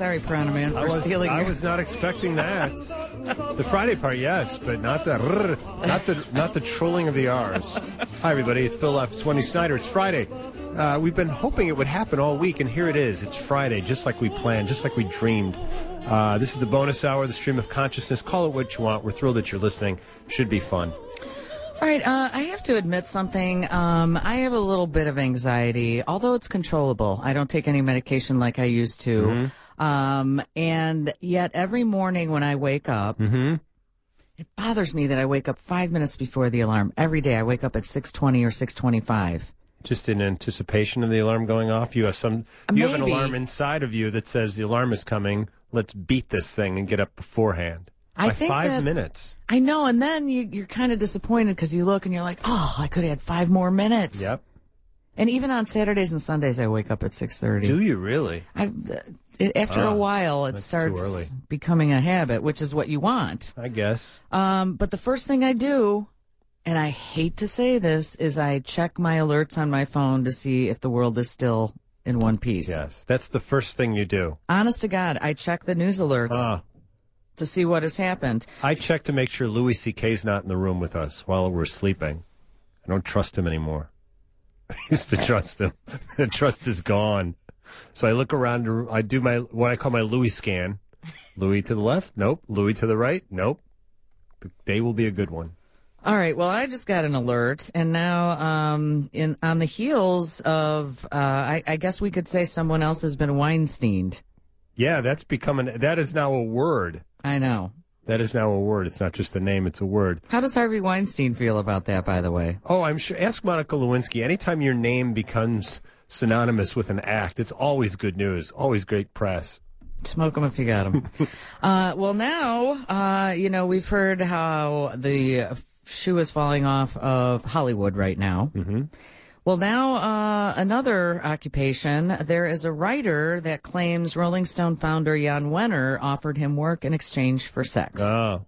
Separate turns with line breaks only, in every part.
Sorry, Piranha Man, for stealing
I
your...
was not expecting that. The Friday part, yes, but not the trolling of the R's. Hi, everybody. It's Bill F. 20 Snyder. It's Friday. We've been hoping it would happen all week, and here it is. It's Friday, just like we planned, just like we dreamed. This is the bonus hour, the stream of consciousness. Call it what you want. We're thrilled that you're listening. Should be fun.
All right, I have to admit something. I have a little bit of anxiety, although it's controllable. I don't take any medication like I used to. And yet every morning when I wake up, it bothers me that I wake up 5 minutes before the alarm. Every day I wake up at 6:20 or 6:25.
Just in anticipation of the alarm going off? You have an alarm inside of you that says the alarm is coming. Let's beat this thing and get up beforehand.
I
By
think
5 minutes.
I know, and then you're kind of disappointed because you look and you're like, oh, I could have had 5 more minutes.
Yep.
And even on Saturdays and Sundays, I wake up at 6:30.
Do you really?
After a while, it starts becoming a habit, which is what you want.
I guess.
But the first thing I do, and I hate to say this, is I check my alerts on my phone to see if the world is still in one piece.
Yes, that's the first thing you do.
Honest to God, I check the news alerts to see what has happened.
I check to make sure Louis C.K.'s not in the room with us while we're sleeping. I don't trust him anymore. I used to trust him. The trust is gone. So I look around. I do what I call my Louis scan. Louis to the left? Nope. Louis to the right? Nope. The day will be a good one.
All right. Well, I just got an alert, and now on the heels of, I guess we could say someone else has been Weinsteined.
Yeah, that is now a word.
I know.
That is now a word. It's not just a name, it's a word.
How does Harvey Weinstein feel about that, by the way?
Oh, I'm sure. Ask Monica Lewinsky. Anytime your name becomes synonymous with an act, it's always good news, always great press.
Smoke them if you got them. Well, now, we've heard how the shoe is falling off of Hollywood right now. Mm-hmm. Well, now another occupation. There is a writer that claims Rolling Stone founder Jan Wenner offered him work in exchange for sex.
Oh.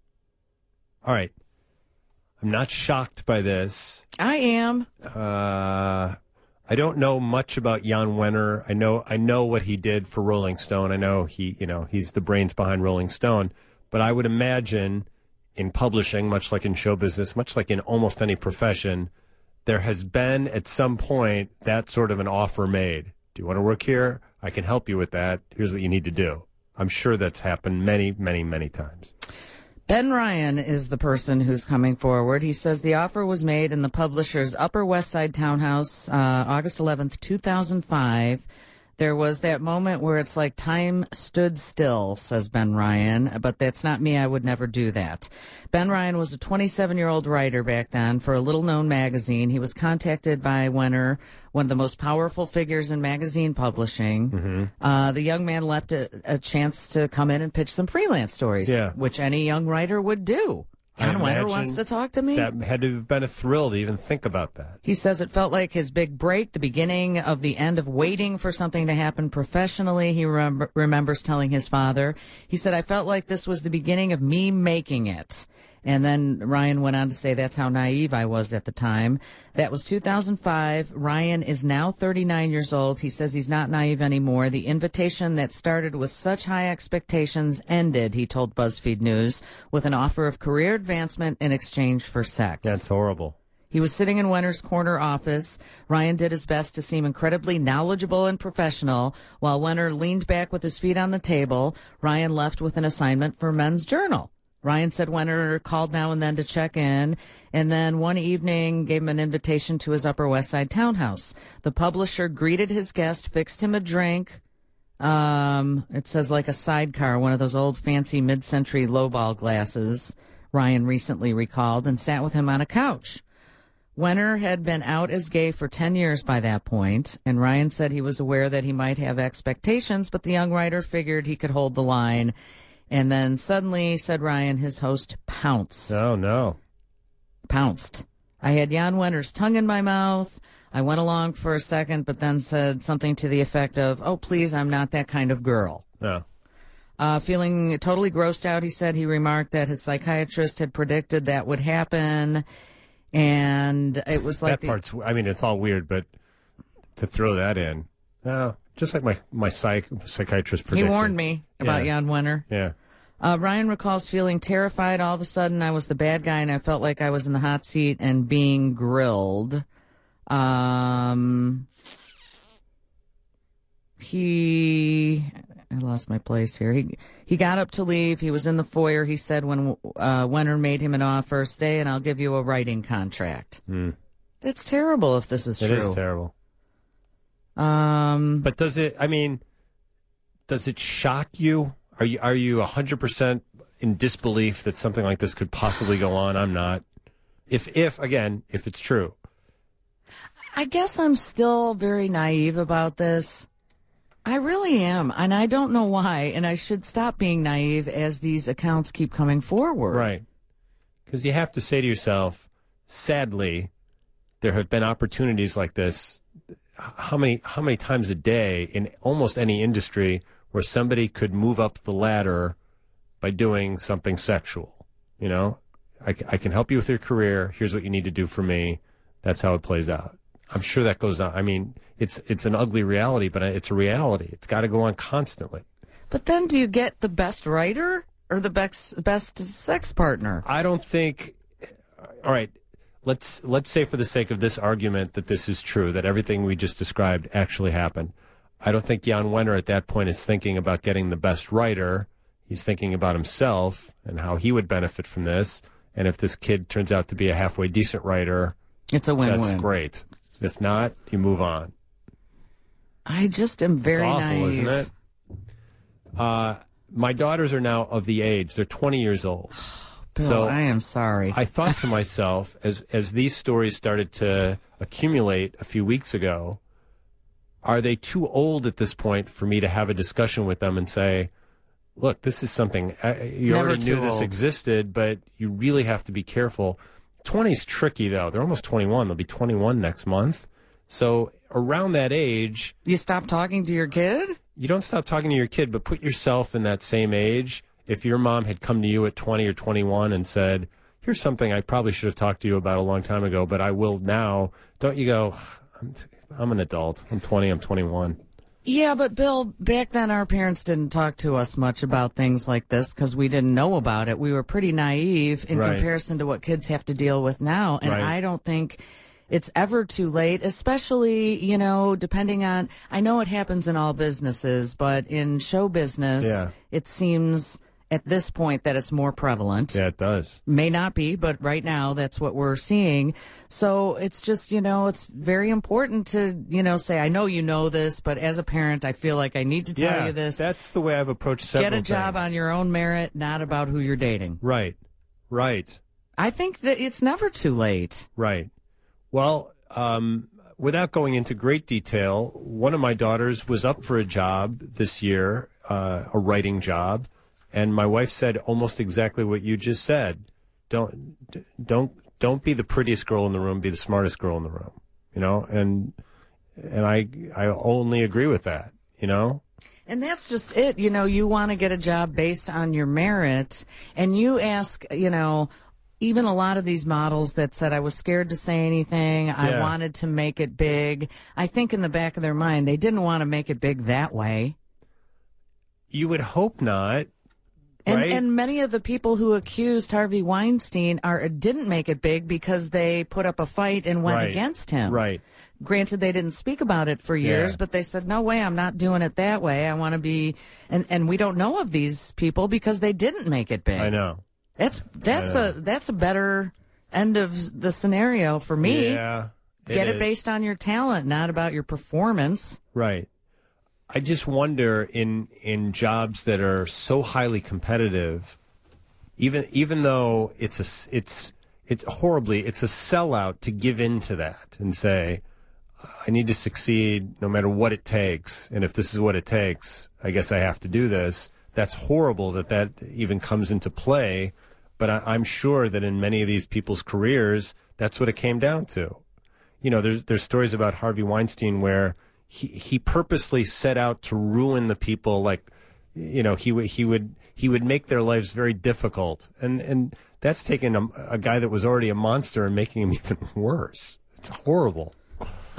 All right. I'm not shocked by this.
I am.
I don't know much about Jan Wenner. I know what he did for Rolling Stone. I know he's the brains behind Rolling Stone. But I would imagine in publishing, much like in show business, much like in almost any profession, there has been at some point that sort of an offer made. Do you want to work here? I can help you with that. Here's what you need to do. I'm sure that's happened many, many, many times.
Ben Ryan is the person who's coming forward. He says the offer was made in the publisher's Upper West Side townhouse, August 11th, 2005. There was that moment where it's like time stood still, says Ben Ryan, but that's not me. I would never do that. Ben Ryan was a 27-year-old writer back then for a little-known magazine. He was contacted by Wenner, one of the most powerful figures in magazine publishing. Mm-hmm. The young man left a chance to come in and pitch some freelance stories, which any young writer would do. Jan Wenner wants to talk to me.
That had to have been a thrill to even think about that.
He says it felt like his big break, the beginning of the end of waiting for something to happen professionally. He remembers telling his father. He said, I felt like this was the beginning of me making it. And then Ryan went on to say that's how naive I was at the time. That was 2005. Ryan is now 39 years old. He says he's not naive anymore. The invitation that started with such high expectations ended, he told BuzzFeed News, with an offer of career advancement in exchange for sex.
That's horrible.
He was sitting in Wenner's corner office. Ryan did his best to seem incredibly knowledgeable and professional. While Wenner leaned back with his feet on the table, Ryan left with an assignment for Men's Journal. Ryan said Wenner called now and then to check in, and then one evening gave him an invitation to his Upper West Side townhouse. The publisher greeted his guest, fixed him a drink. It says like a sidecar, one of those old fancy mid-century lowball glasses, Ryan recently recalled, and sat with him on a couch. Wenner had been out as gay for 10 years by that point, and Ryan said he was aware that he might have expectations, but the young writer figured he could hold the line. And then suddenly, said Ryan, his host pounced.
Oh, no.
Pounced. I had Jan Wenner's tongue in my mouth. I went along for a second, but then said something to the effect of, oh, please, I'm not that kind of girl.
No.
Feeling totally grossed out, he said, he remarked that his psychiatrist had predicted that would happen. And it was like...
That part's... I mean, it's all weird, but to throw that in... Just like my psychiatrist predicted.
He warned me about Jan Wenner.
Yeah.
Ryan recalls feeling terrified. All of a sudden, I was the bad guy, and I felt like I was in the hot seat and being grilled. I lost my place here. He got up to leave. He was in the foyer. He said when Wenner made him an offer, stay and I'll give you a writing contract. It's terrible if this is true.
It is terrible. But does it shock you? Are you 100% in disbelief that something like this could possibly go on? I'm not. If it's true.
I guess I'm still very naive about this. I really am, and I don't know why, and I should stop being naive as these accounts keep coming forward.
Right. Because you have to say to yourself, sadly, there have been opportunities like this. How many times a day in almost any industry where somebody could move up the ladder by doing something sexual? You know, I can help you with your career. Here's what you need to do for me. That's how it plays out. I'm sure that goes on. I mean, it's an ugly reality, but it's a reality. It's got to go on constantly.
But then do you get the best writer or the best sex partner?
I don't think. All right. Let's say for the sake of this argument that this is true, that everything we just described actually happened. I don't think Jan Wenner at that point is thinking about getting the best writer. He's thinking about himself and how he would benefit from this. And if this kid turns out to be a halfway decent writer,
it's a win-win.
That's great. If not, you move on.
I just am very
it's awful,
naive.
Isn't it? My daughters are now of the age, they're 20 years old.
Bill, so I am sorry.
I thought to myself, as these stories started to accumulate a few weeks ago, are they too old at this point for me to have a discussion with them and say, look, this is something, you
Never
already knew
too
this
old.
existed, but you really have to be careful. 20's tricky, though. They're almost 21. They'll be 21 next month. So around that age...
You stop talking to your kid?
You don't stop talking to your kid, but put yourself in that same age. If your mom had come to you at 20 or 21 and said, here's something I probably should have talked to you about a long time ago, but I will now, don't you go, I'm an adult. I'm 20, I'm 21.
Yeah, but Bill, back then our parents didn't talk to us much about things like this because we didn't know about it. We were pretty naive in comparison to what kids have to deal with now. And I don't think it's ever too late, especially, you know, depending on, I know it happens in all businesses, but in show business, it seems at this point that it's more prevalent.
Yeah, it does.
May not be, but right now that's what we're seeing. So it's just, you know, it's very important to, you know, say, I know you know this, but as a parent, I feel like I need to tell you this.
That's the way I've approached several
things. Get a job on your own merit, not about who you're dating.
Right.
I think that it's never too late.
Right. Well, without going into great detail, one of my daughters was up for a job this year, a writing job. And my wife said almost exactly what you just said. Don't be the prettiest girl in the room. Be the smartest girl in the room. You know, and I only agree with that. You know.
And that's just it. You know, you want to get a job based on your merit, and you ask, you know, even a lot of these models that said I was scared to say anything. I wanted to make it big. I think in the back of their mind they didn't want to make it big that way.
You would hope not.
And many of the people who accused Harvey Weinstein didn't make it big because they put up a fight and went against him.
Right.
Granted, they didn't speak about it for years, but they said, no way, I'm not doing it that way. I want to be, and we don't know of these people because they didn't make it big.
I know.
That's a better end of the scenario for me.
Yeah.
Get it based on your talent, not about your performance.
Right. I just wonder in jobs that are so highly competitive, even though it's horribly, it's a sellout to give in to that and say, I need to succeed no matter what it takes. And if this is what it takes, I guess I have to do this. That's horrible that even comes into play. But I'm sure that in many of these people's careers, that's what it came down to. You know, there's stories about Harvey Weinstein where he purposely set out to ruin the people. Like, you know, he would make their lives very difficult, and that's taking a guy that was already a monster and making him even worse. It's horrible.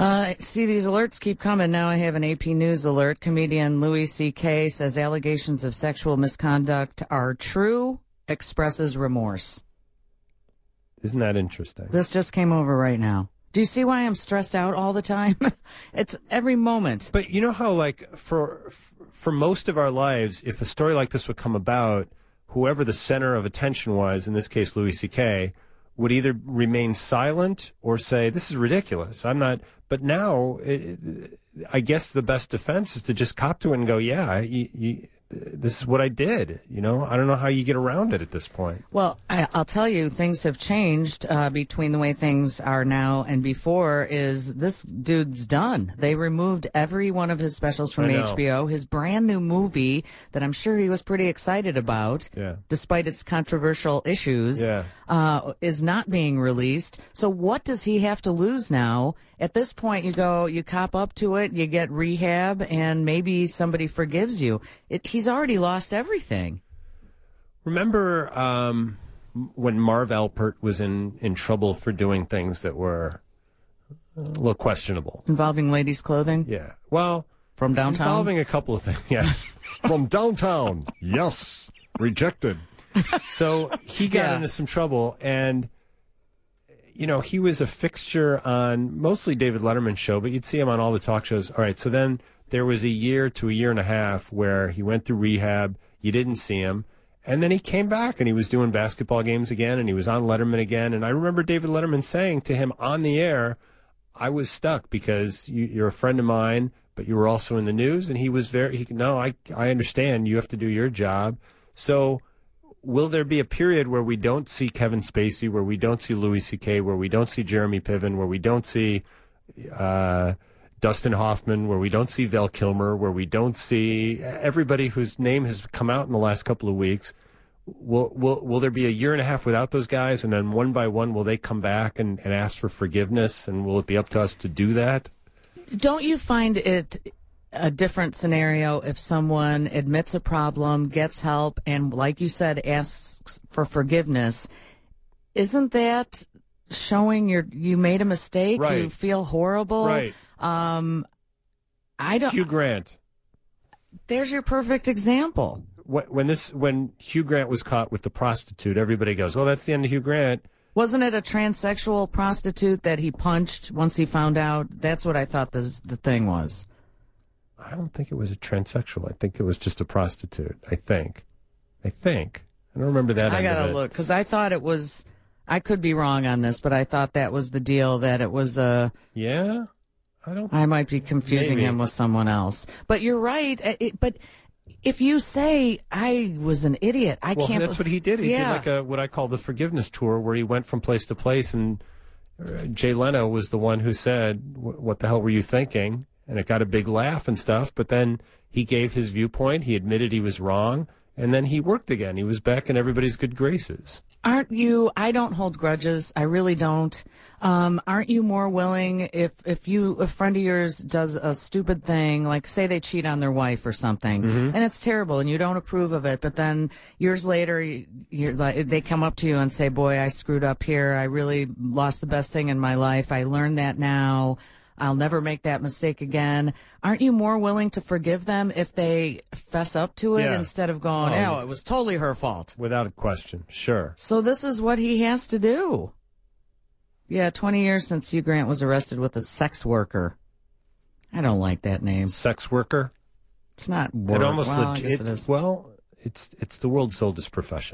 See, these alerts keep coming. Now I have an AP News alert. Comedian Louis C.K. says allegations of sexual misconduct are true, expresses remorse.
Isn't that interesting?
This just came over right now. Do you see why I'm stressed out all the time? It's every moment.
But you know how, like, for most of our lives, if a story like this would come about, whoever the center of attention was, in this case Louis C.K., would either remain silent or say, this is ridiculous. I'm not. But now, I guess the best defense is to just cop to it and go, yeah, this is what I did. You know, I don't know how you get around it at this point.
Well, I'll tell you, things have changed between the way things are now and before. Is this dude's done? They removed every one of his specials from HBO. His brand new movie that I'm sure he was pretty excited about, despite its controversial issues, is not being released. So what does he have to lose now? At this point, you cop up to it, you get rehab, and maybe somebody forgives you. He's already lost everything.
Remember when Marv Alpert was in trouble for doing things that were a little questionable?
Involving ladies' clothing?
Yeah. Well,
from downtown?
Involving a couple of things, yes. From downtown, yes. Rejected. So he got into some trouble, and you know, he was a fixture on mostly David Letterman's show, but you'd see him on all the talk shows. All right, so then there was a year to a year and a half where he went through rehab. You didn't see him. And then he came back, and he was doing basketball games again, and he was on Letterman again. And I remember David Letterman saying to him on the air, I was stuck because you're a friend of mine, but you were also in the news. And he was I understand. You have to do your job. So will there be a period where we don't see Kevin Spacey, where we don't see Louis C.K., where we don't see Jeremy Piven, where we don't see Dustin Hoffman, where we don't see Val Kilmer, where we don't see everybody whose name has come out in the last couple of weeks? Will there be a year and a half without those guys, and then one by one will they come back and ask for forgiveness, and will it be up to us to do that?
Don't you find it a different scenario if someone admits a problem, gets help, and, like you said, asks for forgiveness? Isn't that showing you made a mistake?
Right.
You feel horrible?
Right.
I don't.
Hugh Grant.
There's your perfect example.
When Hugh Grant was caught with the prostitute, everybody goes, "Oh, that's the end of Hugh Grant."
Wasn't it a transsexual prostitute that he punched once he found out? That's what I thought the thing was.
I don't think it was a transsexual. I think it was just a prostitute. I think. I don't remember that.
I gotta look, because I thought it was. I could be wrong on this, but I thought that was the deal. That it was a.
Yeah,
I might be confusing him with someone else. But you're right. But if you say I was an idiot, I can't.
That's what he did. He did like what I call the forgiveness tour, where he went from place to place, and Jay Leno was the one who said, "What the hell were you thinking?" And it got a big laugh and stuff. But then he gave his viewpoint. He admitted he was wrong. And then he worked again. He was back in everybody's good graces.
Aren't you? I don't hold grudges. I really don't. Aren't you more willing if a friend of yours does a stupid thing, like say they cheat on their wife or something, and it's terrible and you don't approve of it, but then years later they come up to you and say, "Boy, I screwed up here. I really lost the best thing in my life. I learned that now. I'll never make that mistake again." Aren't you more willing to forgive them if they fess up to it instead of going, "Oh, it was totally her fault"?
Without a question, sure.
So this is what he has to do. Yeah, 20 years since Hugh Grant was arrested with a sex worker. I don't like that name.
Sex worker?
It's not work.
It almost
I guess it is.
Well, it's the world's oldest profession.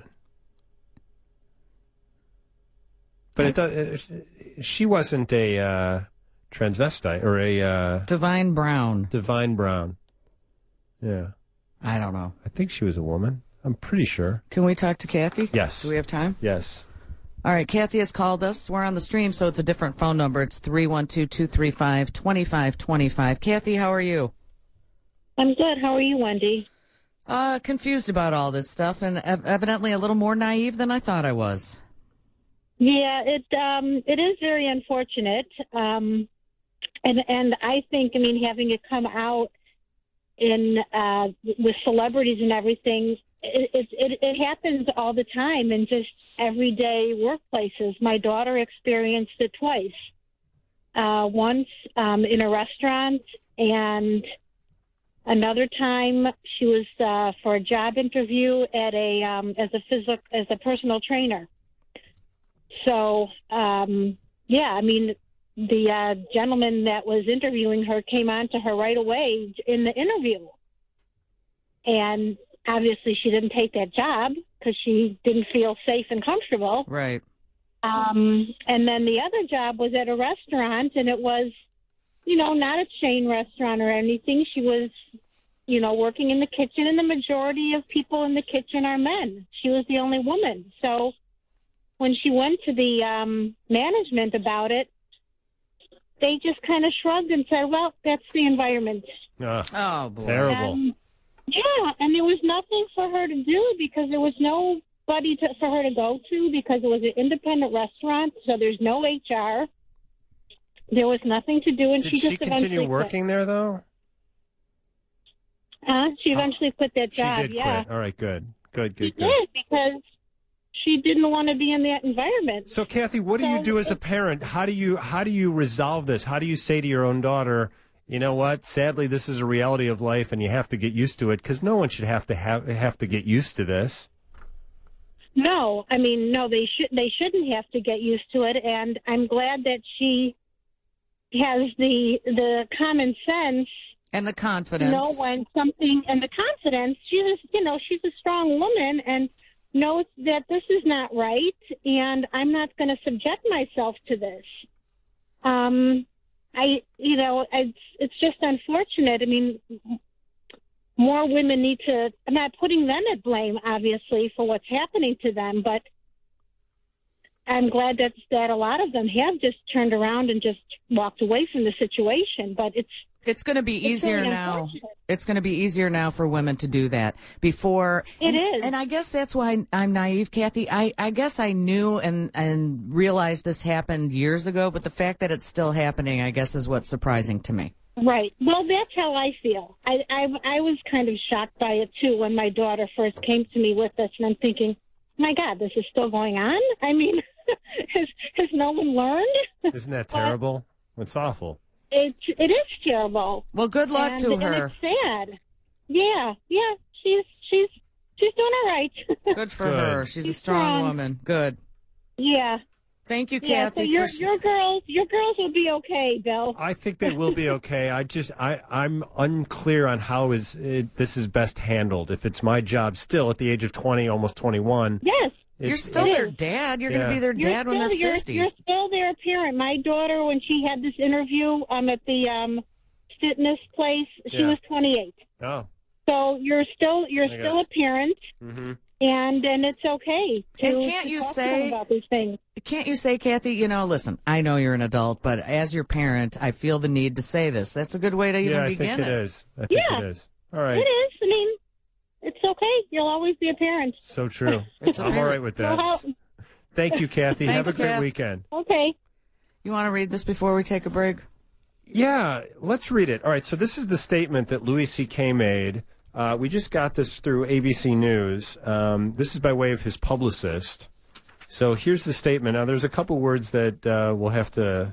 But she wasn't a transvestite or a
Divine Brown.
Divine Brown. Yeah.
I don't know.
I think she was a woman. I'm pretty sure.
Can we talk to Kathy?
Yes.
Do we have time?
Yes.
All right. Kathy has called us. We're on the stream, so it's a different phone number. It's 312-235-2525. Kathy, how are you?
I'm good. How are you, Wendy?
Confused about all this stuff, and evidently a little more naive than I thought I was.
Yeah, it is very unfortunate. And I think, having it come out in with celebrities and everything, it happens all the time in just everyday workplaces. My daughter experienced it twice. once in a restaurant, and another time she was for a job interview at as a personal trainer. So yeah, I mean, the gentleman that was interviewing her came on to her right away in the interview, and obviously she didn't take that job because she didn't feel safe and comfortable.
Right.
And then the other job was at a restaurant, and it was, not a chain restaurant or anything. She was, working in the kitchen, and the majority of people in the kitchen are men. She was the only woman. So when she went to the management about it, they just kind of shrugged and said, well, that's the environment.
Oh, boy.
Terrible.
Yeah, and there was nothing for her to do because there was nobody for her to go to because it was an independent restaurant, so there's no HR. There was nothing to do, and
Did
she just
continue
eventually
working there, though?
She eventually quit that job,
She did
yeah.
quit. All right, good. Good.
She did because she didn't want to be in that environment.
So, Kathy, what do you do as a parent? How do you resolve this? How do you say to your own daughter, you know what? Sadly, this is a reality of life, and you have to get used to it because no one should have to get used to this.
No, I mean, no, they shouldn't have to get used to it, and I'm glad that she has the common sense
and the confidence.
Know when something, and the confidence. She's a strong woman and knows that this is not right, and I'm not going to subject myself to this. It's just unfortunate. I mean, more women need to. I'm not putting them at blame, obviously, for what's happening to them, but I'm glad that a lot of them have just turned around and just walked away from the situation. But
it's going to be easier
really
now. It's going to be easier now for women to do that. Before
it is,
and I guess that's why I'm naive, Kathy. I guess I knew and realized this happened years ago, but the fact that it's still happening, I guess, is what's surprising to me.
Right. Well, that's how I feel. I was kind of shocked by it too when my daughter first came to me with this, and I'm thinking, my God, this is still going on? I mean, has no one learned?
Isn't that terrible? It's awful.
It is terrible.
Well, good luck to her.
And it's sad. Yeah. She's doing all right.
Good for her. She's a strong woman. Good.
Yeah.
Thank you,
Yeah,
Kathy.
so your girls will be okay, Bill.
I think they will be okay. I'm unclear on how this is best handled. If it's my job still at the age of 20, almost 21.
Yes.
You're still their dad. You're going to be their dad when they're 50.
You're still their parent. My daughter, when she had this interview at the fitness place, she was 28.
Oh.
So you're still a parent.
Mm-hmm.
And it's okay to talk to them about these things.
Can't you say, Kathy, listen, I know you're an adult, but as your parent, I feel the need to say this. That's a good way to even begin it.
I think it is. All right.
It is. I mean, it's okay. You'll always be a parent.
So true. I'm all right with that. Thank you, Kathy.
Thanks,
have a great
Kath.
weekend.
Okay.
You want to read this before we take a break?
Yeah, let's read it. All right, so this is the statement that Louis C.K. made. We just got this through ABC News. This is by way of his publicist. So here's the statement. Now, there's a couple words that we'll have to,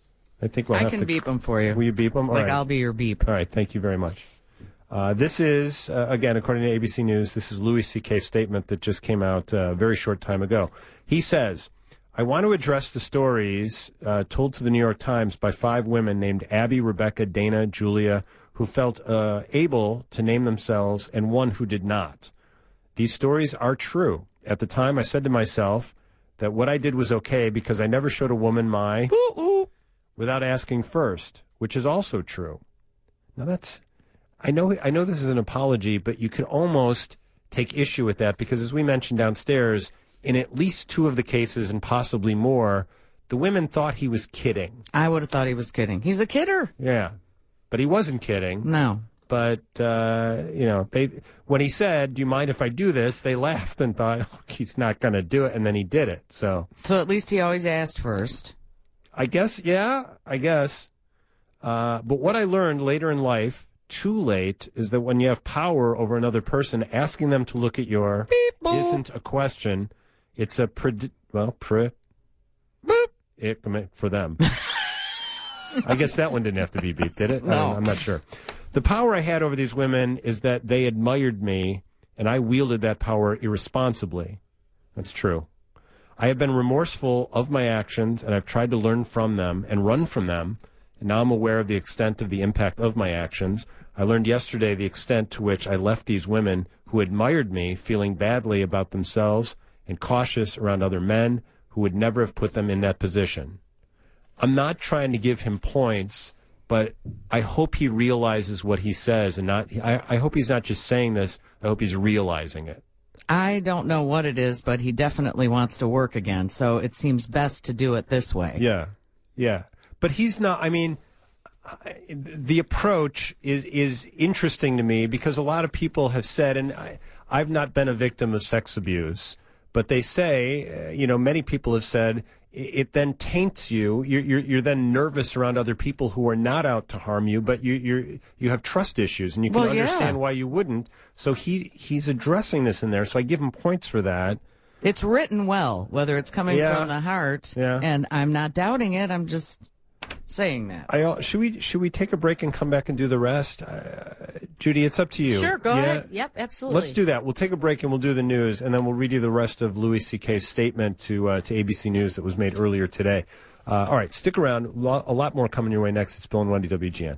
I can
beep them for you.
Will you beep them? All right.
I'll be your beep.
All right, thank you very much. This is, again, according to ABC News, this is Louis C.K.'s statement that just came out a very short time ago. He says, I want to address the stories told to the New York Times by 5 women named Abby, Rebecca, Dana, Julia, who felt able to name themselves, and one who did not. These stories are true. At the time, I said to myself that what I did was okay because I never showed a woman my without asking first, which is also true. Now that's, I know this is an apology, but you could almost take issue with that because, as we mentioned downstairs, in at least 2 of the cases and possibly more, the women thought he was kidding.
I would have thought he was kidding. He's a kidder.
Yeah. But he wasn't kidding.
No.
But, when he said, do you mind if I do this, they laughed and thought, oh, he's not going to do it, and then he did it. So
at least he always asked first.
I guess. But what I learned later in life, too late, is that when you have power over another person, asking them to look at your isn't a question. It's a for them. I guess that one didn't have to be beeped, did it?
No.
I'm not sure. The power I had over these women is that they admired me, and I wielded that power irresponsibly. That's true. I have been remorseful of my actions, and I've tried to learn from them and run from them, and now I'm aware of the extent of the impact of my actions. I learned yesterday the extent to which I left these women who admired me feeling badly about themselves and cautious around other men who would never have put them in that position. I'm not trying to give him points, but I hope he realizes what he says, and I hope he's not just saying this, I hope he's realizing it.
I don't know what it is, but he definitely wants to work again, so it seems best to do it this way.
Yeah. But he's not, I mean, the approach is interesting to me because a lot of people have said, and I've not been a victim of sex abuse, but they say, many people have said, it then taints you. You're then nervous around other people who are not out to harm you, but you have trust issues, and you can understand why you wouldn't. So he's addressing this in there. So I give him points for that.
It's written well, whether it's coming from the heart, and I'm not doubting it. I'm just saying that.
Should we take a break and come back and do the rest? Judy, it's up to you.
Sure, go ahead. Yep, absolutely.
Let's do that. We'll take a break and we'll do the news, and then we'll read you the rest of Louis C.K.'s statement to ABC News that was made earlier today. All right, stick around. A lot more coming your way next. It's Bill and Wendy, WGN.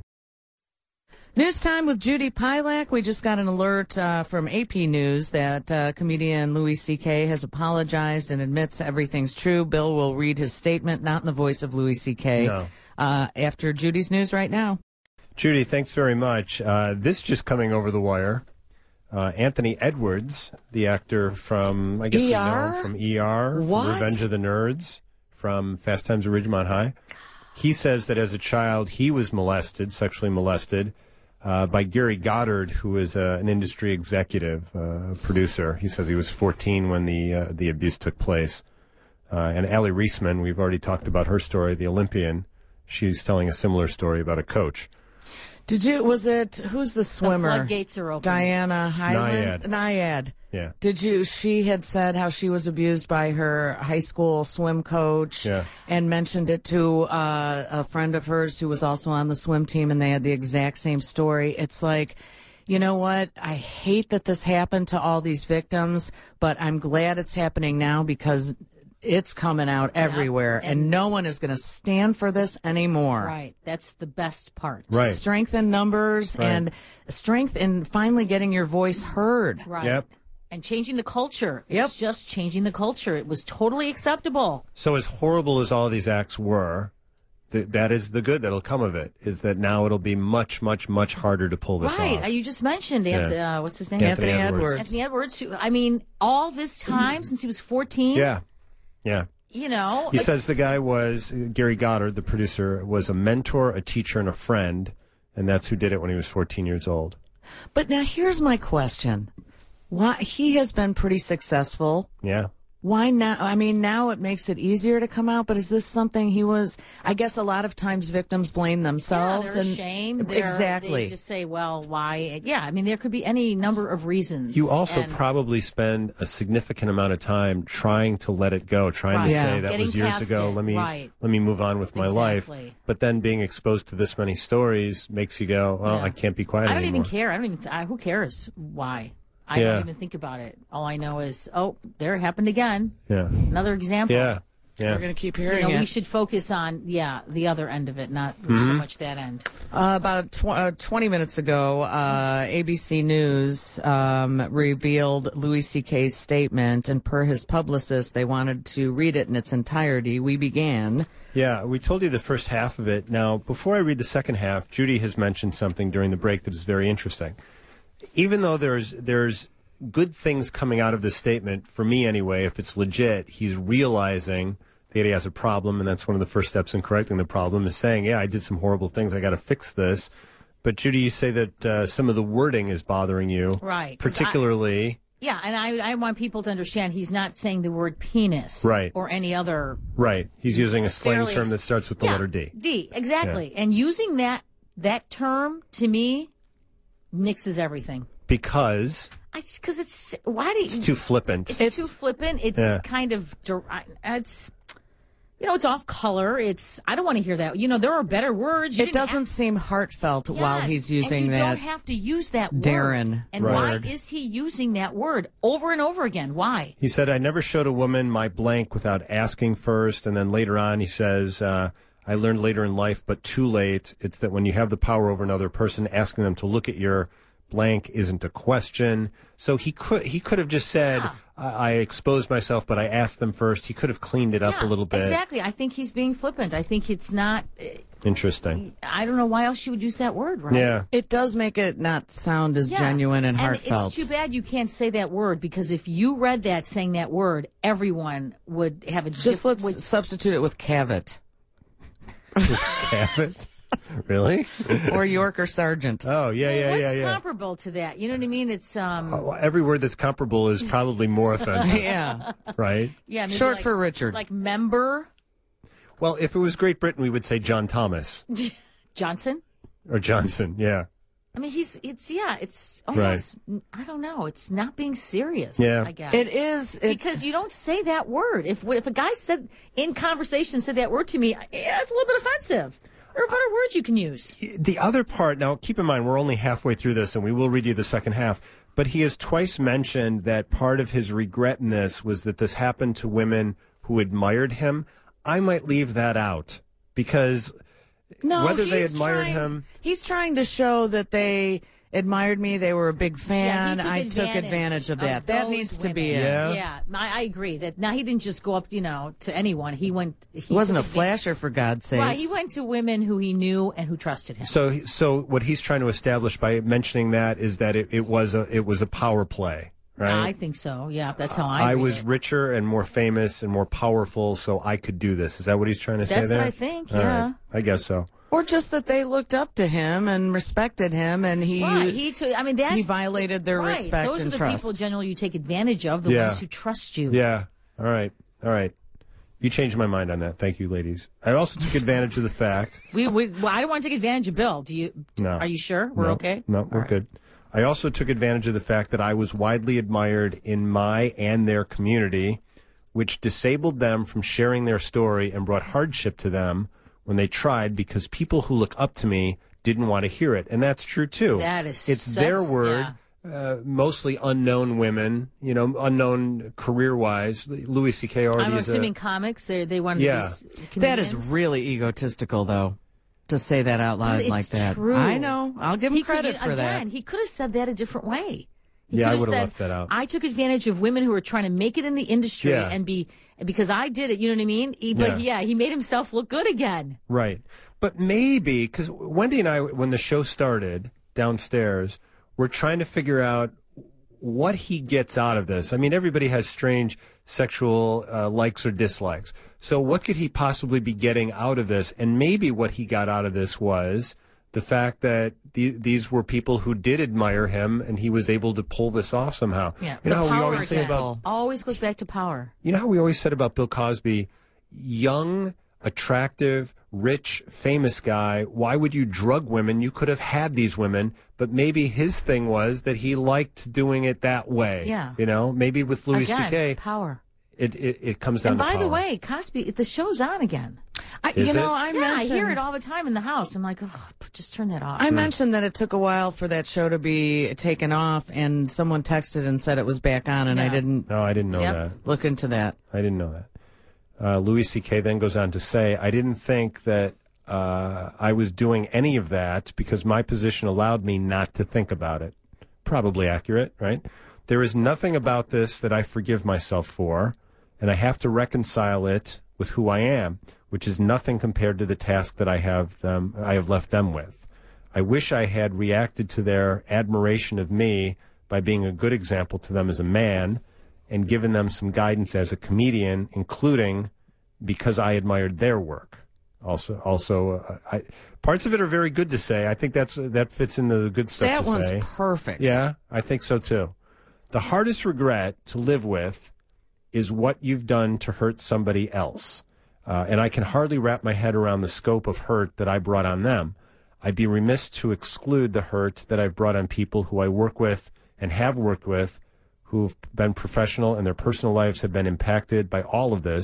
News time with Judy Pilak. We just got an alert from AP News that comedian Louis C.K. has apologized and admits everything's true. Bill will read his statement, not in the voice of Louis C.K., after Judy's news right now.
Judy, thanks very much. This just coming over the wire. Anthony Edwards, the actor from, I guess you know him from ER, from Revenge of the Nerds, from Fast Times at Ridgemont High. He says that as a child he was sexually molested, by Gary Goddard, who is an industry executive, producer. He says he was 14 when the abuse took place. And Allie Reisman, we've already talked about her story, the Olympian. She's telling a similar story about a coach.
Who's the swimmer?
The floodgates are open.
Diana Hyland? Nyad.
Yeah.
She had said how she was abused by her high school swim coach and mentioned it to a friend of hers who was also on the swim team, and they had the exact same story. It's like, you know what? I hate that this happened to all these victims, but I'm glad it's happening now because it's coming out everywhere, and no one is going to stand for this anymore.
Right. That's the best part.
Right.
Strength in numbers and strength in finally getting your voice heard.
Right.
Yep.
And changing the culture. It's just changing the culture. It was totally acceptable.
So as horrible as all of these acts were, that is the good that'll come of it, is that now it'll be much, much, much harder to pull this off.
Right. You just mentioned, what's his name?
Anthony Edwards.
Anthony Edwards. I mean, all this time since he was 14.
Yeah.
You know.
He says the guy was, Gary Goddard, the producer, was a mentor, a teacher, and a friend, and that's who did it when he was 14 years old.
But now here's my question. Why he has been pretty successful.
Yeah.
Why now? I mean, now it makes it easier to come out, but is this something he was? I guess a lot of times victims blame themselves.
They're
and
ashamed.
Exactly.
They just say, well, why? Yeah, I mean, there could be any number of reasons.
You also probably spend a significant amount of time trying to let it go, trying to say that was years ago. Let me move on with my life. But then being exposed to this many stories makes you go, well, I can't be quiet anymore.
I don't even care. Who cares why? I don't even think about it. All I know is, there it happened again. Yeah. Another example.
Yeah.
We're going to keep hearing it.
We should focus on, the other end of it, not so much that end.
About 20 minutes ago, ABC News revealed Louis C.K.'s statement, and per his publicist, they wanted to read it in its entirety. We began.
Yeah, we told you the first half of it. Now, before I read the second half, Judy has mentioned something during the break that is very interesting. Even though there's good things coming out of this statement, for me anyway, if it's legit, he's realizing that he has a problem, and that's one of the first steps in correcting the problem, is saying, I did some horrible things, I got to fix this. But, Judy, you say that some of the wording is bothering you.
Right.
Particularly...
and I want people to understand he's not saying the word penis or any other...
Right. He's using a slang term that starts with the letter D.
D, exactly. Yeah. And using that term, to me... nixes everything
because
it's
too flippant.
It's too flippant. It's kind of it's off color. I don't want to hear that. There are better words.
It doesn't seem heartfelt while he's using
and you
that.
don't have to use that word.
Darren.
And why is he using that word over and over again? Why?
He said, I never showed a woman my blank without asking first. And then later on, he says, I learned later in life, but too late. It's that when you have the power over another person, asking them to look at your blank isn't a question. So he could have just said, I exposed myself, but I asked them first. He could have cleaned it up a little bit.
Exactly. I think he's being flippant. I think it's not...
Interesting.
I don't know why else you would use that word, right?
Yeah.
It does make it not sound as genuine and heartfelt.
And it's too bad you can't say that word, because if you read that saying that word, everyone would have a...
Let's substitute it with cavit.
Cavit? Really?
Or York or Sergeant.
Oh, yeah.
What's comparable to that? You know what I mean? It's
every word that's comparable is probably more offensive.
Yeah.
Right?
Yeah.
Short for Richard.
Like member.
Well, if it was Great Britain, we would say John Thomas.
Johnson?
Or Johnson, yeah.
I mean, it's almost, I don't know. It's not being serious, I guess.
It is.
Because you don't say that word. If a guy said, in conversation, said that word to me, it's a little bit offensive. There are better words you can use.
The other part, now keep in mind, we're only halfway through this, and we will read you the second half, but he has twice mentioned that part of his regret in this was that this happened to women who admired him. I might leave that out, because whether they admired him...
He's trying to show that they admired me. They were a big fan. I took advantage of that. That needs to be it.
Yeah, I agree. That now he didn't just go up, to anyone. He went. He
wasn't a flasher, for God's sake.
Right, he went to women who he knew and who trusted him.
So what he's trying to establish by mentioning that is that it was a power play. Right?
I think so. Yeah, that's how I
was richer and more famous and more powerful, so I could do this. Is that what he's trying to say there?
That's what I think,
All right. I guess so.
Or just that they looked up to him and respected him, and he violated their respect
Those
and
are the
trust.
people generally you take advantage of, the ones who trust you.
Yeah. All right. You changed my mind on that. Thank you, ladies. I also took advantage of the fact...
I don't want to take advantage of Bill. Do you?
No.
Are you sure? We're okay?
No, we're good. I also took advantage of the fact that I was widely admired in my and their community, which disabled them from sharing their story and brought hardship to them when they tried, because people who look up to me didn't want to hear it. And that's true, too. It's their word. Mostly unknown women, unknown career-wise. Louis C.K. already
I'm assuming comics, they wanted to be comedians.
That is really egotistical, though, to say that out loud like that.
True.
I know. I'll give him credit for that.
He could have said that a different way.
I would have left that out.
I took advantage of women who were trying to make it in the industry because I did it, you know what I mean? But he made himself look good again.
Right. But maybe, because Wendy and I, when the show started downstairs, we're trying to figure out what he gets out of this. I mean, everybody has strange sexual likes or dislikes. So what could he possibly be getting out of this? And maybe what he got out of this was the fact that these were people who did admire him, and he was able to pull this off somehow.
Yeah,
you know how we always say about
always goes back to power.
You know how we always said about Bill Cosby, young, attractive, rich, famous guy. Why would you drug women? You could have had these women, but maybe his thing was that he liked doing it that way.
Yeah,
maybe with Louis C.K.
power.
It comes down to power.
And by the way, Cosby, the show's on again.
I
hear it all the time in the house. I'm like, just turn that off.
I mentioned that it took a while for that show to be taken off, and someone texted and said it was back on, and I didn't.
No, I didn't know that.
Look into that.
I didn't know that. Louis C.K. then goes on to say, I didn't think that I was doing any of that because my position allowed me not to think about it. Probably accurate, right? There is nothing about this that I forgive myself for, and I have to reconcile it with who I am, which is nothing compared to the task that I have left them with. I wish I had reacted to their admiration of me by being a good example to them as a man and given them some guidance as a comedian, including because I admired their work. Also, parts of it are very good to say. I think that fits into the good stuff to say.
That one's perfect.
Yeah, I think so too. The hardest regret to live with is what you've done to hurt somebody else. And I can hardly wrap my head around the scope of hurt that I brought on them. I'd be remiss to exclude the hurt that I've brought on people who I work with and have worked with, who've been professional and their personal lives have been impacted by all of this,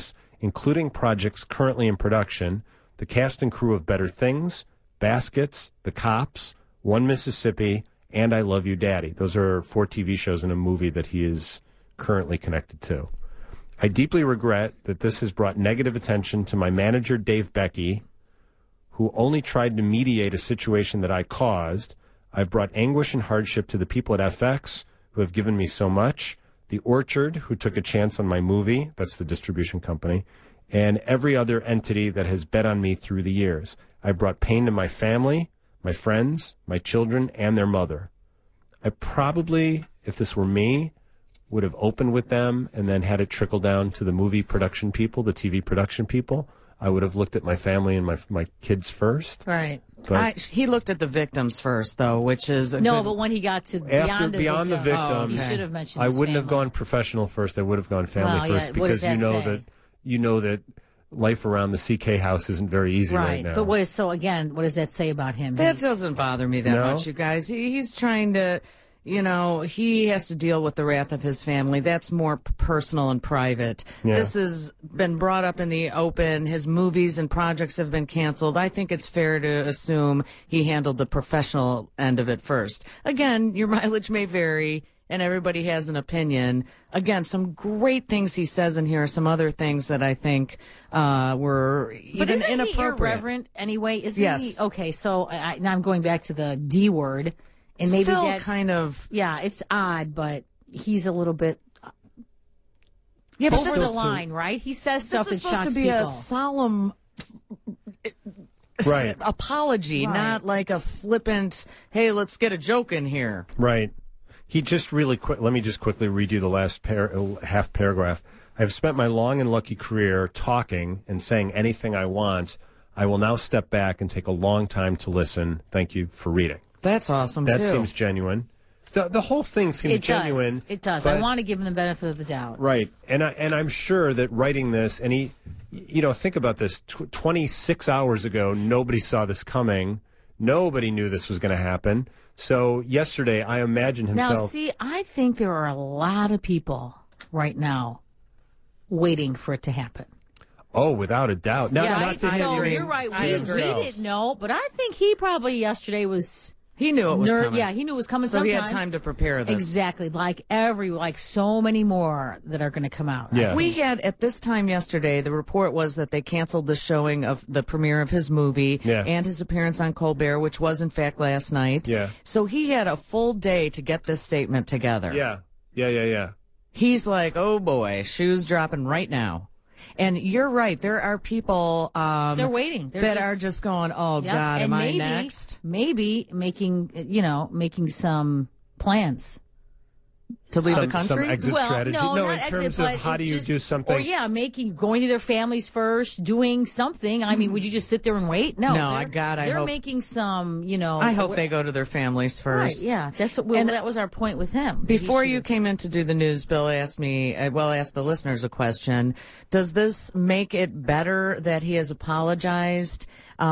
including projects currently in production, the cast and crew of Better Things, Baskets, The Cops, One Mississippi, and I Love You, Daddy. Those are 4 TV shows and a movie that he is currently connected to. I deeply regret that this has brought negative attention to my manager, Dave Becky, who only tried to mediate a situation that I caused. I've brought anguish and hardship to the people at FX who have given me so much, The Orchard, who took a chance on my movie, that's the distribution company, and every other entity that has bet on me through the years. I brought pain to my family, my friends, my children, and their mother. I probably, if this were me, would have opened with them and then had it trickle down to the movie production people, the TV production people. I would have looked at my family and my kids first.
Right.
But
he looked at the victims first, though, which is
but when he got to beyond the victims,
he
should have mentioned.
I wouldn't have gone professional first. I would have gone family first because you know that life around the CK house isn't very easy right now.
But what does that say about him?
That doesn't bother me that much, you guys. He's trying to. He has to deal with the wrath of his family. That's more personal and private. Yeah. This has been brought up in the open. His movies and projects have been canceled. I think it's fair to assume he handled the professional end of it first. Again, your mileage may vary, and everybody has an opinion. Again, some great things he says in here, some other things that I think were even inappropriate.
But isn't he irreverent anyway?
Yes.
He? Okay, so now I'm going back to the D word. And maybe
still
that's
kind of...
Yeah, it's odd, but he's a little bit
but
over the line, right? He says stuff that shocks people. This is supposed to be
a solemn apology, not like a flippant, hey, let's get a joke in here.
Right. He just really quick. Let me just quickly read you the last half paragraph. I have spent my long and lucky career talking and saying anything I want. I will now step back and take a long time to listen. Thank you for reading.
That's awesome, too.
That seems genuine. The whole thing seems genuine.
It does. I want to give him the benefit of the doubt.
Right. And I'm sure that writing this, and he, think about this. 26 hours ago, nobody saw this coming. Nobody knew this was going to happen. So yesterday, I imagine himself.
Now, see, I think there are a lot of people right now waiting for it to happen.
Oh, without a doubt. Now,
you're right. We didn't know, but I think he probably yesterday was...
He knew it was coming.
Yeah, he knew it was coming
so
sometime.
He had time to prepare this.
Exactly. Like so many more that are going to come out.
Yeah.
We had, at this time yesterday, the report was that they canceled the showing of the premiere of his movie and his appearance on Colbert, which was, in fact, last night.
Yeah.
So he had a full day to get this statement together.
Yeah.
He's like, oh, boy, shoes dropping right now. And you're right. There are people
they're waiting.
That are just going, oh, God,
and
I next?
Maybe making some plans.
To leave the country?
Some exit strategy?
No,
in terms of how do you do something?
Or going to their families first, doing something. I mean, would you just sit there and wait? No, they're
hope,
making some,
I hope they go to their families first.
Right, yeah. That was our point with him.
Before you came in to do the news, Bill asked the listeners a question. Does this make it better that he has apologized?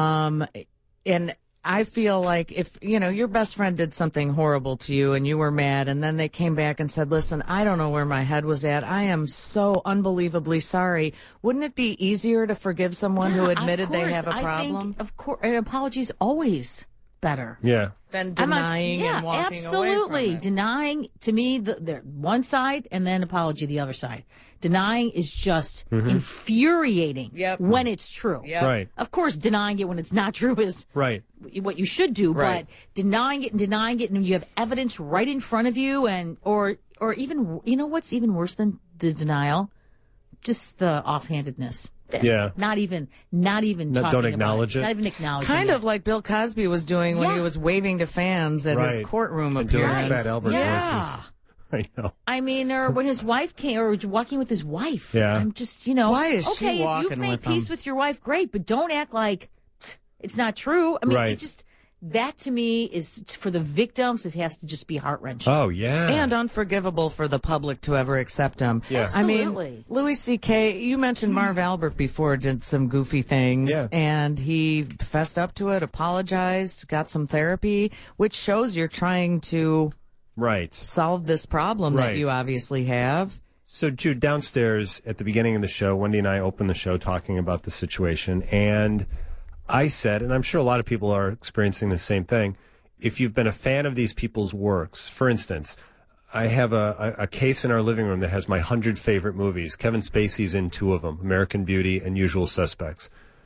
And I feel like if, your best friend did something horrible to you and you were mad and then they came back and said, listen, I don't know where my head was at. I am so unbelievably sorry. Wouldn't it be easier to forgive someone who admitted they have a problem?
I think, of course, an apology is always better.
Yeah.
Than denying and walking
absolutely.
away from it.
Denying, to me, the one side and then apology the other side. Denying is just infuriating when it's true.
Yep.
Right.
Of course, denying it when it's not true is what you should do.
Right.
But denying it, and you have evidence right in front of you, or even, what's even worse than the denial? Just the offhandedness.
Yeah.
Not even talking
don't acknowledge
it.
it.
Not even acknowledging
kind
it.
of like Bill Cosby was doing when he was waving to fans at his courtroom appearance.
Doing Fat Albert voices. I know.
I mean, or when his wife came, or walking with his wife.
Yeah.
I'm just,
Why is she
okay, if
walking
you've made
with
peace
him?
with your wife, great, but don't act like it's not true. I mean,
Right.
it just, that to me is, for the victims, it has to just be heart-wrenching.
Oh, yeah.
And unforgivable for the public to ever accept him.
Yes.
I mean,
Absolutely.
Louis C.K., you mentioned Marv Albert before, did some goofy things, and he fessed up to it, apologized, got some therapy, which shows you're trying to solve this problem that you obviously have.
So, Jude, downstairs at the beginning of the show, Wendy and I opened the show talking about the situation, and I said, and I'm sure a lot of people are experiencing the same thing, if you've been a fan of these people's works, for instance, I have a case in our living room that has my 100 favorite movies. Kevin Spacey's in 2 of them, American Beauty and Usual Suspects.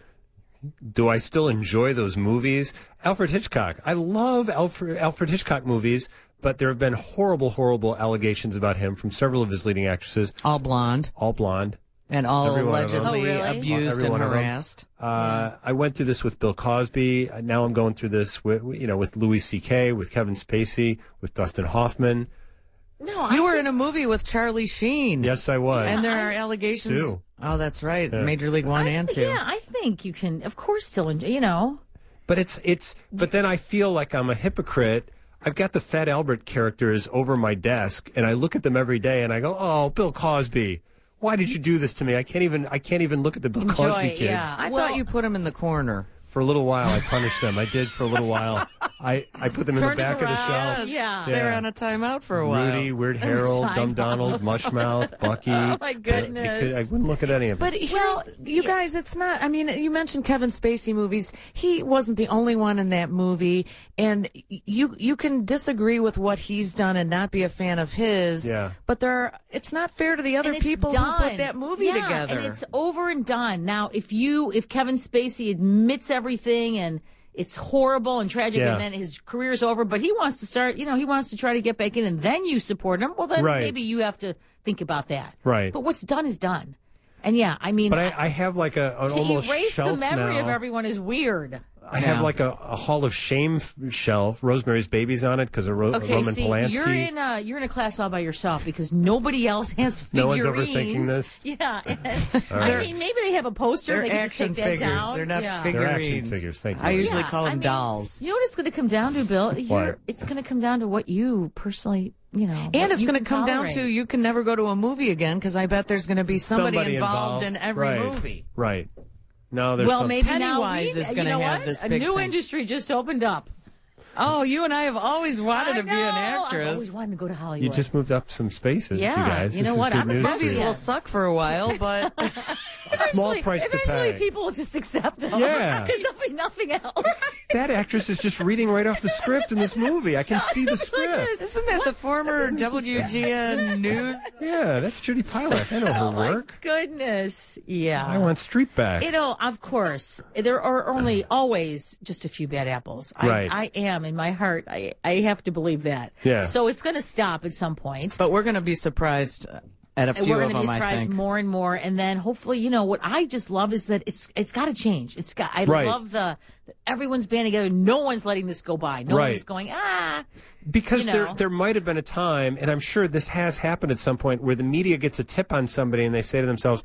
Do I still enjoy those movies? Alfred Hitchcock. I love Alfred Hitchcock movies, but there have been horrible, horrible allegations about him from several of his leading actresses.
All blonde.
All blonde.
And all
Every one of them.
allegedly
Oh, really?
abused
Every
and
one of them.
harassed.
I went through this with Bill Cosby. Now I'm going through this with Louis C.K., with Kevin Spacey, with Dustin Hoffman.
No,
You were in a movie with Charlie Sheen.
Yes, I was.
And there are allegations.
2.
Oh, that's right.
Yeah.
Major League 1 and 2.
Yeah, I think you can, of course, still enjoy,
But but then I feel like I'm a hypocrite. I've got the Fat Albert characters over my desk, and I look at them every day, and I go, "Oh, Bill Cosby, why did you do this to me? I can't even look at the Bill Cosby kids."
yeah.
I
Well-
thought you put him in the corner.
For a little while, I punished them. I did for a little while. I put them in the
Turned
back
it
of the
around.
shelf.
Yeah.
They were on a timeout for a while.
Rudy, Weird Harold, Dumb Donald, Mushmouth, Bucky.
Oh, my goodness.
I wouldn't look at any of them.
But you guys, it's not. I mean, you mentioned Kevin Spacey movies. He wasn't the only one in that movie, and you can disagree with what he's done and not be a fan of his.
Yeah.
But it's not fair to the other
And it's
people
done.
who put that movie together.
And it's over and done. Now, if Kevin Spacey admits everything and it's horrible and tragic,
Yeah.
and then his career's over, but he wants to start, he wants to try to get back in, and then you support him, well, then
Right.
maybe you have to think about that.
Right.
But what's done is done. And yeah, I mean,
But I have like an
to
almost
erase
shelf
the memory
now.
of everyone is weird.
I have like a Hall of Shame shelf. Rosemary's Baby's on it because of
Okay,
Roman
see,
Polanski.
you're in a class all by yourself because nobody else has figurines.
No one's overthinking this?
Yeah,
right.
I mean, maybe they have a poster.
They're
They can just
action
take that
figures.
down.
They're not
Yeah.
figurines.
They're action figures. Thank you.
I usually
Yeah,
call them
I mean,
dolls.
You know what it's going to come down to, Bill?
What?
It's going to come down to what you personally,
And
what
it's
you
going to
can
come down
tolerate.
to you can never go to a movie again because I bet there's going to be somebody involved in every
right.
movie.
Right. No, there's
Well,
some-
maybe
Pennywise
now
is gonna
you know
have
what?
this
A
big
new
thing.
industry just opened up.
Oh, you and I have always wanted
I
to be an
know. I've
actress.
always wanted to go to Hollywood.
You just moved up some spaces,
Yeah,
you guys.
you know
This is
what?
good
I'm a
news for
Movies
you.
will suck for a while, but
A small
Eventually-
price to
Eventually,
pay.
people will just accept them.
Yeah.
because there'll be nothing else.
That actress is just reading right off the script in this movie. I can see the script.
isn't that the former WGN News?
Yeah, that's Judy Pilak. I know her work.
Goodness, yeah.
I want Street back.
Of course, there are only always just a few bad apples.
Right.
I am in my heart. I have to believe that.
Yeah.
So it's going to stop at some point.
But we're going to be surprised at a
And
few
we're
of
going to
them,
be
I
surprised
think.
more and more, and then hopefully, what I just love is that it's got to change. I
Right.
love everyone's banding together. No one's letting this go by. No
Right.
one's going
Because
you know.
there might have been a time, and I'm sure this has happened at some point, where the media gets a tip on somebody and they say to themselves,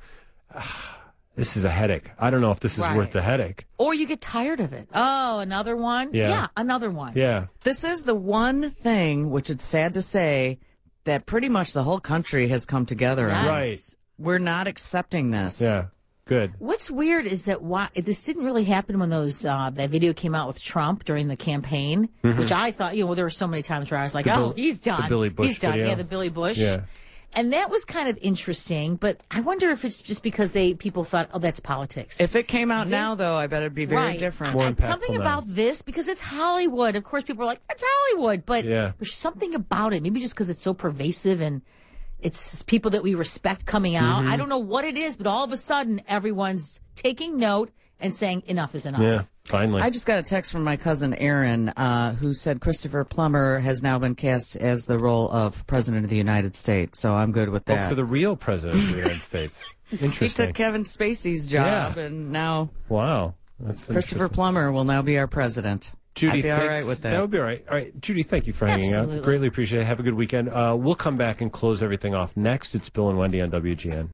this is a headache. I don't know if this is
Right.
worth the headache.
or you get tired of it. Oh, another one.
Yeah.
Another one.
Yeah.
This is the one thing, which it's sad to say, that pretty much the whole country has come together on.
Yes.
Right.
We're not accepting this.
Yeah. Good.
What's weird is that this didn't really happen when that video came out with Trump during the campaign, which I thought, there were so many times where I was like, he's done.
the Billy Bush
he's done.
video.
Yeah, the Billy Bush.
Yeah.
And that was kind of interesting, but I wonder if it's just because people thought, that's politics.
If it came out now, though, I bet it'd be very
Right.
different.
More
And
impactful
something
now.
about this, because it's Hollywood. Of course, people are like, that's Hollywood. But
Yeah.
there's something about it, maybe just because it's so pervasive and it's people that we respect coming out.
Mm-hmm.
I don't know what it is, but all of a sudden, everyone's taking note and saying enough is enough.
Yeah. Finally.
I just got a text from my cousin Aaron, who said Christopher Plummer has now been cast as the role of President of the United States. So I'm good with that.
for the real president of the United States.
He
Interesting.
took Kevin Spacey's job,
Yeah.
and now
Wow. That's
Christopher
interesting.
Plummer will now be our president.
Judy,
I'd be all
thanks.
right with that.
That would be all right. All right, Judy, thank you for hanging
Absolutely.
out. Greatly appreciate it. Have a good weekend. We'll come back and close everything off. Next, it's Bill and Wendy on WGN.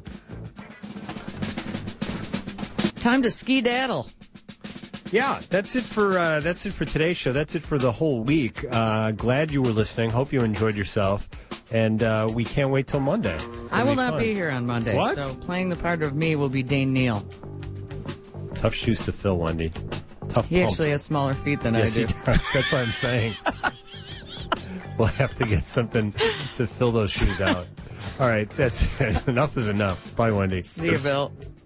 Time to ski-daddle.
Yeah, that's it for today's show. That's it for the whole week. Glad you were listening. Hope you enjoyed yourself, and we can't wait till Monday. It's
I
gonna
will not
fun.
be here on Monday,
What?
so playing the part of me will be Dane Neal.
Tough shoes to fill, Wendy. Tough.
He
pumps.
actually has smaller feet than
Yes,
I
he
do.
does. That's what I'm saying. We'll have to get something to fill those shoes out. All right, that's it. Enough is enough. Bye, Wendy.
See you, Bill.